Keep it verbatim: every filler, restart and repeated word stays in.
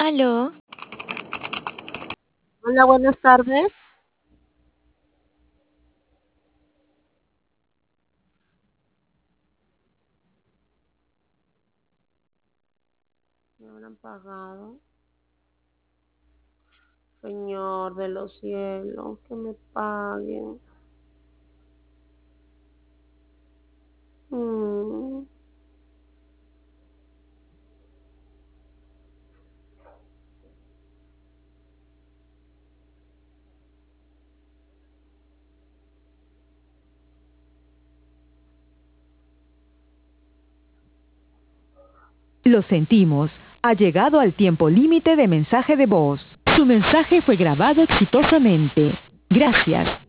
Aló, Hola, buenas tardes. Me habrán pagado. Señor de los cielos, que me paguen. Mm. Lo sentimos, ha llegado al tiempo límite de mensaje de voz. Su mensaje fue grabado exitosamente. Gracias.